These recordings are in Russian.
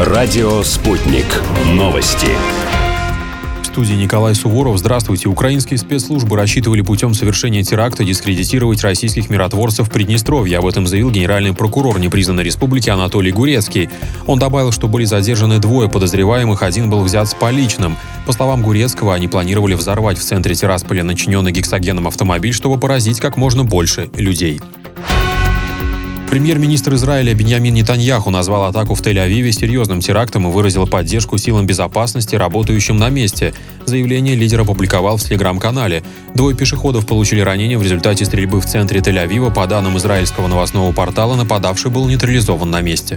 Радио «Спутник». Новости. В студии Николай Суворов. Здравствуйте. Украинские спецслужбы рассчитывали путем совершения теракта дискредитировать российских миротворцев в Приднестровье. Об этом заявил генеральный прокурор непризнанной республики Анатолий Гурецкий. Он добавил, что были задержаны двое подозреваемых, один был взят с поличным. По словам Гурецкого, они планировали взорвать в центре Тирасполя начиненный гексогеном автомобиль, чтобы поразить как можно больше людей. Премьер-министр Израиля Биньямин Нетаньяху назвал атаку в Тель-Авиве серьезным терактом и выразил поддержку силам безопасности, работающим на месте. Заявление лидер опубликовал в Телеграм-канале. Двое пешеходов получили ранения в результате стрельбы в центре Тель-Авива. По данным израильского новостного портала, нападавший был нейтрализован на месте.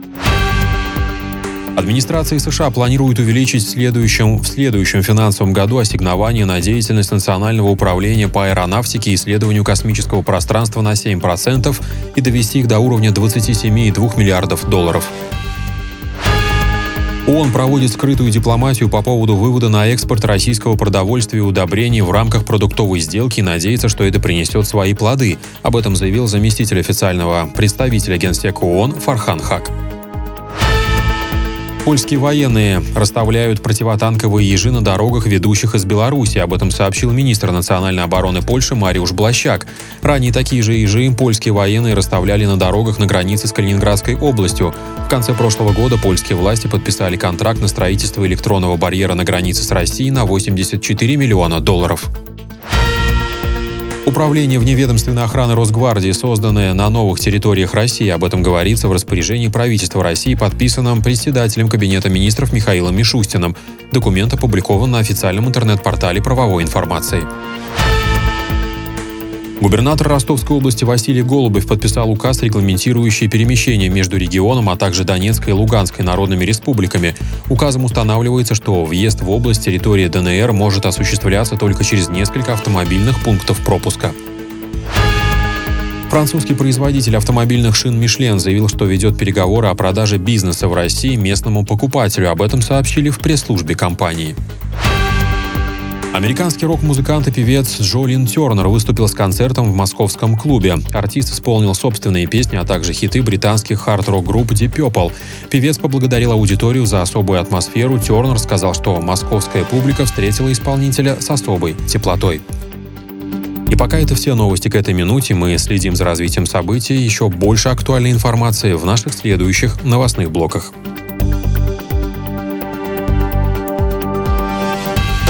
Администрация США планирует увеличить в следующем финансовом году ассигнования на деятельность Национального управления по аэронавтике и исследованию космического пространства на 7% и довести их до уровня $27,2 миллиардов. ООН проводит скрытую дипломатию по поводу вывода на экспорт российского продовольствия и удобрений в рамках продуктовой сделки и надеется, что это принесет свои плоды. Об этом заявил заместитель официального представителя Генсека ООН Фархан Хак. Польские военные расставляют противотанковые ежи на дорогах, ведущих из Беларуси. Об этом сообщил министр национальной обороны Польши Мариуш Блащак. Ранее такие же ежи польские военные расставляли на дорогах на границе с Калининградской областью. В конце прошлого года польские власти подписали контракт на строительство электронного барьера на границе с Россией на $84 миллиона. Управление вневедомственной охраны Росгвардии, созданное на новых территориях России, об этом говорится в распоряжении правительства России, подписанном председателем Кабинета министров Михаилом Мишустиным. Документ опубликован на официальном интернет-портале правовой информации. Губернатор Ростовской области Василий Голубев подписал указ, регламентирующий перемещение между регионом, а также Донецкой и Луганской народными республиками. Указом устанавливается, что въезд в область территории ДНР может осуществляться только через несколько автомобильных пунктов пропуска. Французский производитель автомобильных шин Michelin заявил, что ведет переговоры о продаже бизнеса в России местному покупателю. Об этом сообщили в пресс-службе компании. Американский рок-музыкант и певец Джолин Тернер выступил с концертом в московском клубе. Артист исполнил собственные песни, а также хиты британских хард-рок-групп Deep Purple. Певец поблагодарил аудиторию за особую атмосферу. Тернер сказал, что московская публика встретила исполнителя с особой теплотой. И пока это все новости к этой минуте. Мы следим за развитием событий. Еще больше актуальной информации в наших следующих новостных блоках.